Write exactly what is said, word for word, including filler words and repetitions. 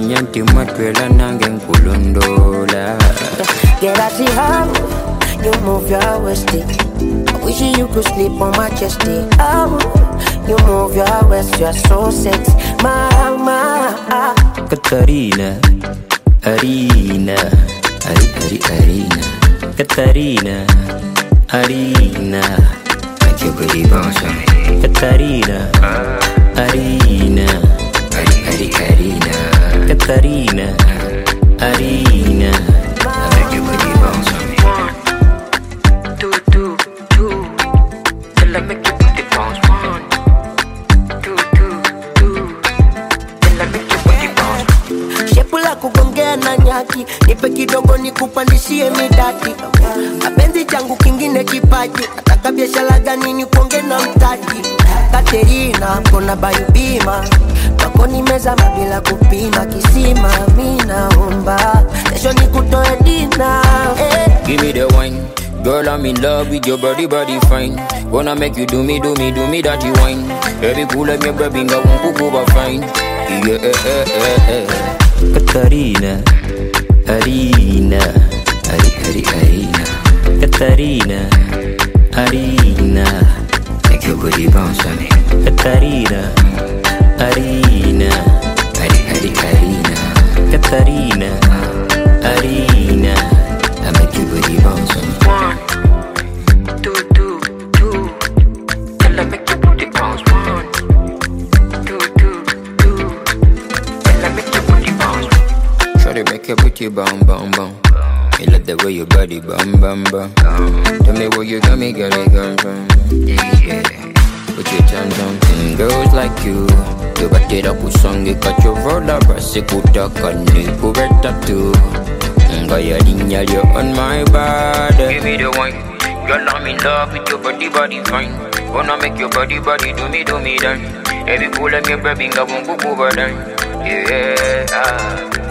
nyanti matwela nange nkulondola. Get I see how you move your waist. I wish you could sleep on my chest. Oh, you move your waist, you're so sexy, mama. Katarina, Arina, Ari, Ari, Arina. Katarina, Arina, make your booty bounce on me. Katarina, Arina, Ari, Ari, Arina. Katarina, Arina, make your booty bounce on me. One, two, two, two. Till I make your booty bounce. One, two, two, two. Till I make your booty bounce. Shepula kugongea na nyaki, nipe kidogo nikupandishie midati. Mapenzi changu kingine kipaji, nataka biashara gani nikuonge na mtaji. Katerina, kona bayubima, wako nimezama bila kupima kisima. Mina omba, kesho nikutoe dina. eh. Give me the wine, girl I'm in love with your body, body fine. Wanna make you do me, do me, do me that you wine. Baby cool like me, baby, I won't go over fine. Yeah, eh, eh, eh, eh. Katarina, Arina, Ari, Ari, Arina. Katarina, Arina, make your booty bounce on me. Katarina, Arina, Ari, Ari, Arina. Katarina, Arina, I make your booty bounce on me. One, two, two, two. Till I make your booty bounce. One, two, two, two. Till I make your booty bounce. Try to make your booty bounce, bounce, bounce. Me love the way your body bam, bam, bam. Tell me where you got me, got it come from. Yeah, put your hands on mm, girls like you. You back it up with song, you got your roller, brass, you could talk on me, put it up too. Gaya dinya, you're on my body. Give me the wine, girl I'm in love with your body, body fine. Wanna make your body, body do me, do me done. Every cool like your baby, I won't go over done. Yeah, ah.